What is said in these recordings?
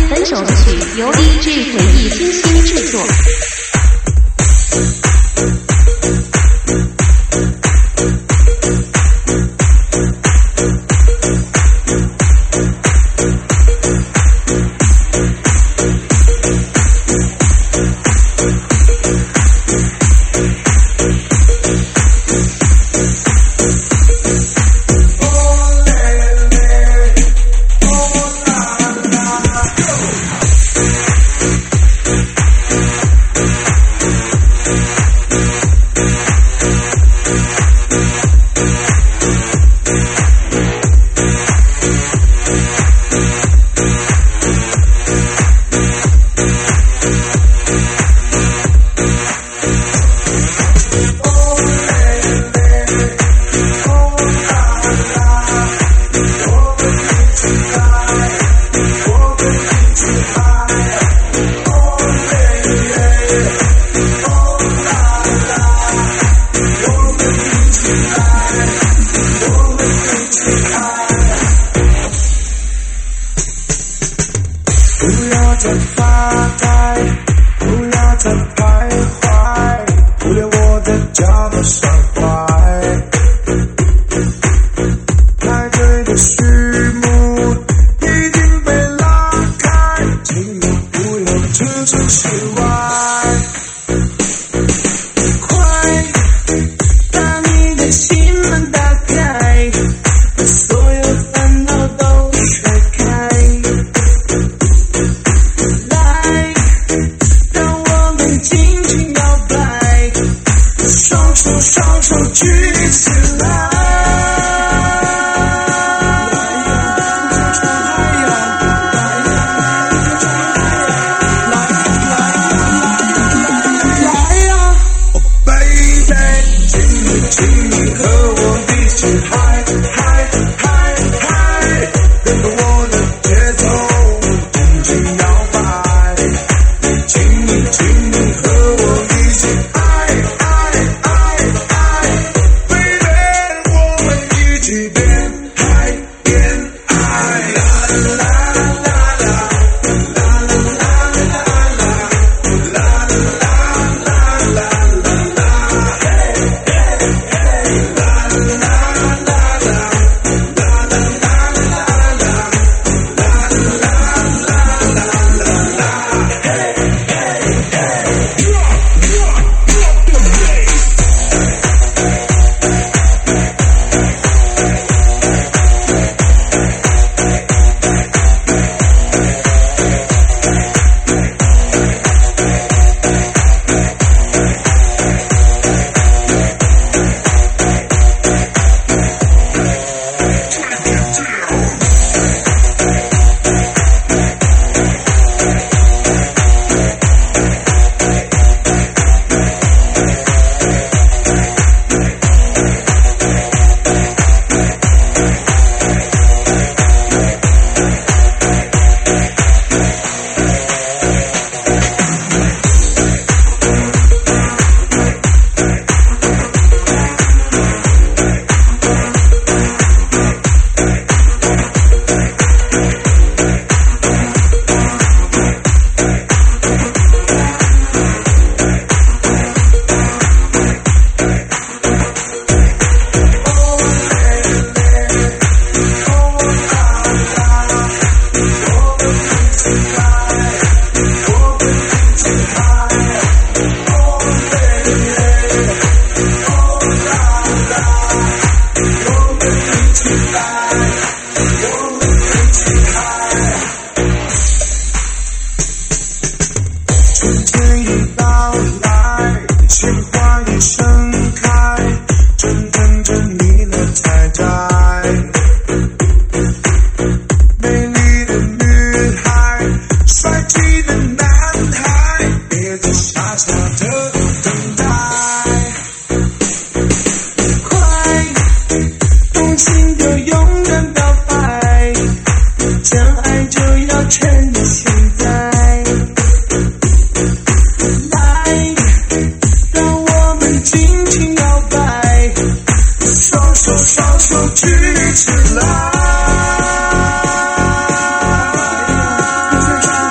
本首歌曲由 DJ 回忆精心制作。 举起来。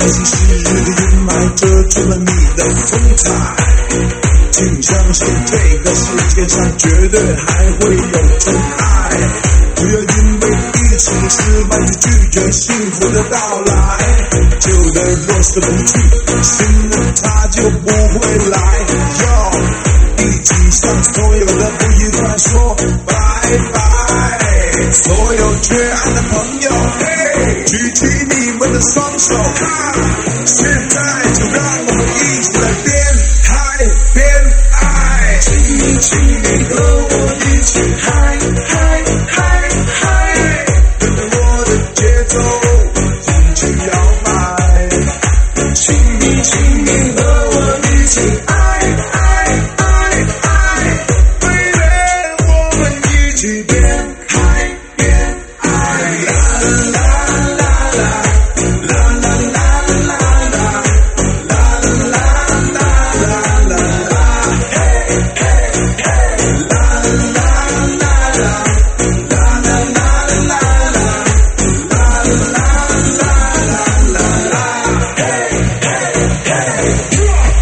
是昔日的阴霾遮住了你的风采。请相信这个世界上绝对还会有真爱，不要因为一次失败就拒绝幸福的到来。旧的若是不去，新的它就不会来。要一起向所有的不愉快说拜拜。所有缺爱的朋友，举起你们的双手，现在就让我们一起来边嗨边爱。请你和我一起嗨嗨嗨嗨，跟着我的节奏一起摇摆。请你和我一起爱爱爱爱，为了我们一起边嗨边爱。啦啦啦啦啦啦啦啦啦啦啦啦啦啦，嘿嘿嘿，啦啦啦啦啦啦啦啦啦啦啦啦，嘿嘿嘿。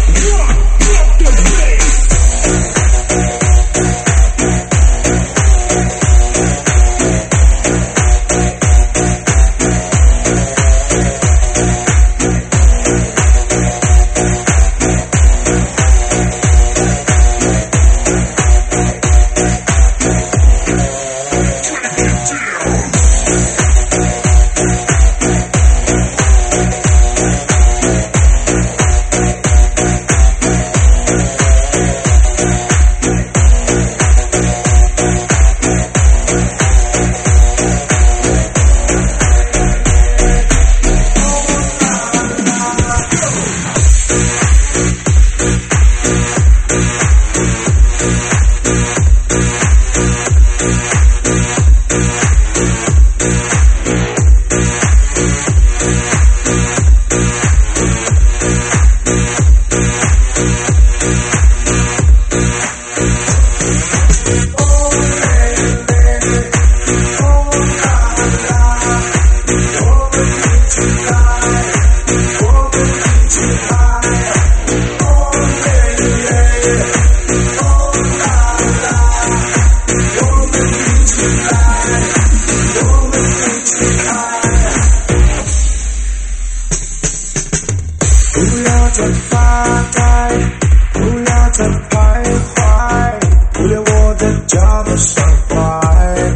不要再发呆，不要再徘徊，不要我的脚步上怀。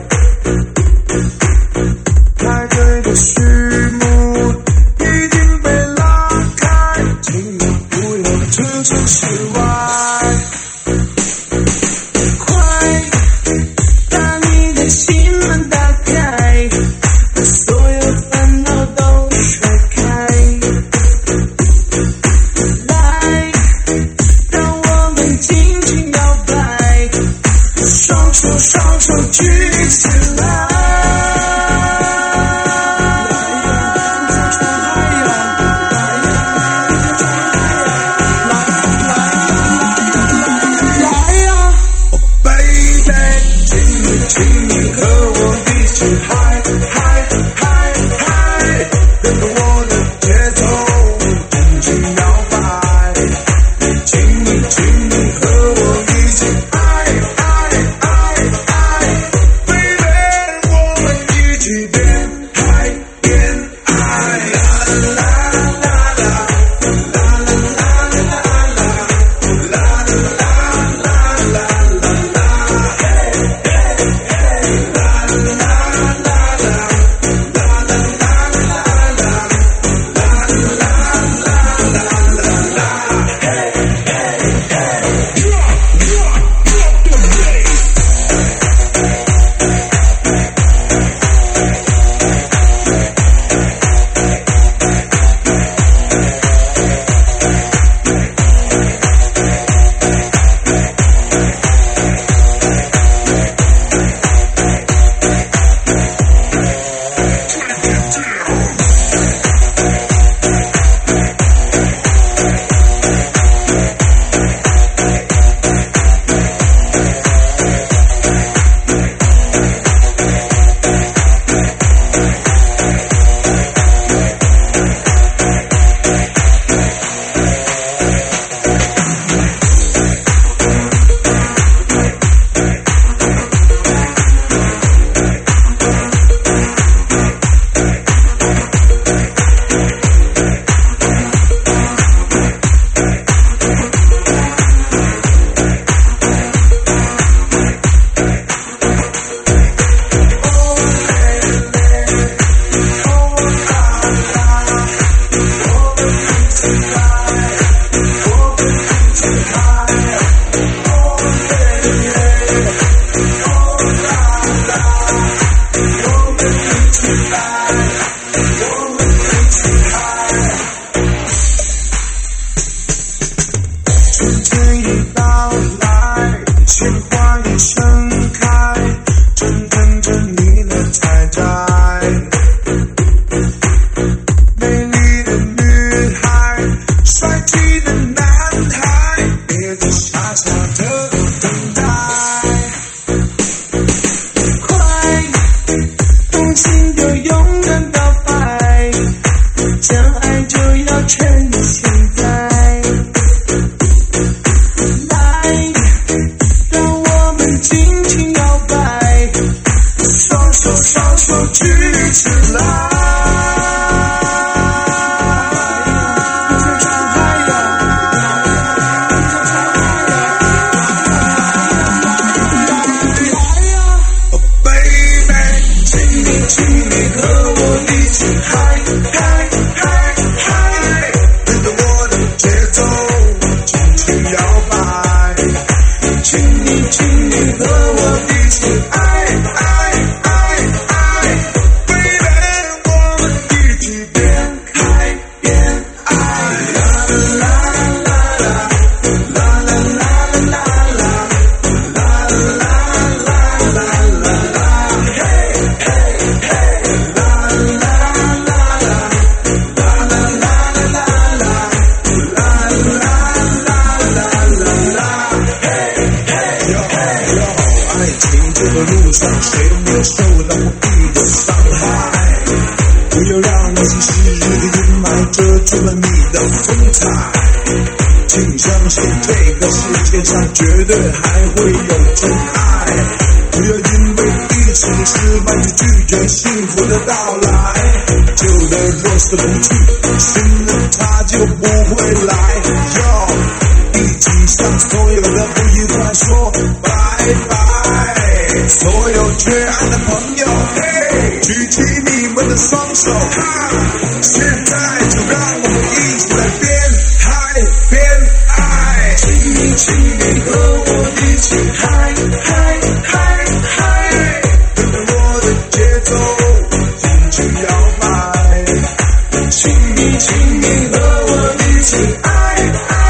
排队的序幕已经被拉开，请你不要置身事外。快把你的心门打开，把所有烦恼都甩开。来，让我们进相爱就要趁现在，来，让我们尽情摇摆，双手双手举起来。路上谁都没有受到不必的伤害，不要让那些昔日的阴霾遮住了你的风采，请相信这个世界上绝对还会有真爱，不要因为一次的失败就拒绝幸福的到来，旧的若是不去，新的它就不会来，要一起向所有的不愉快说拜拜，所有缺爱的朋友，嘿，举起你们的双手，现在就让我们一起来边嗨边爱，请你和我一起嗨嗨嗨嗨，跟着我的节奏尽情摇摆，请你和我一起爱爱。